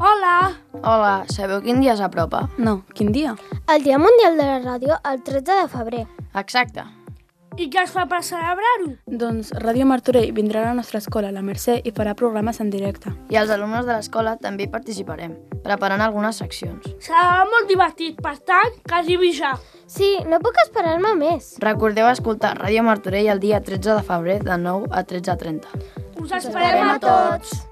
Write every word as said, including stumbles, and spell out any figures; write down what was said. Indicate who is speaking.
Speaker 1: Hola!
Speaker 2: Hola, sabeu quin dia s'apropa?
Speaker 3: No, quin dia?
Speaker 4: El Dia Mundial de la Ràdio, el tretze de febrer.
Speaker 2: Exacte.
Speaker 1: I què es fa per celebrar-ho?
Speaker 3: Doncs Ràdio Martorell vindrà a la nostra escola, la Mercè, i farà programes en directe.
Speaker 2: I els alumnes de l'escola també hi participarem, preparant algunes seccions.
Speaker 1: Serà molt divertit, per tant, que arribi ja.
Speaker 4: Sí, no puc esperar-me més.
Speaker 2: Recordeu escoltar Ràdio Martorell el dia tretze de febrer de nou a tretze trenta.
Speaker 1: Us esperem a tots!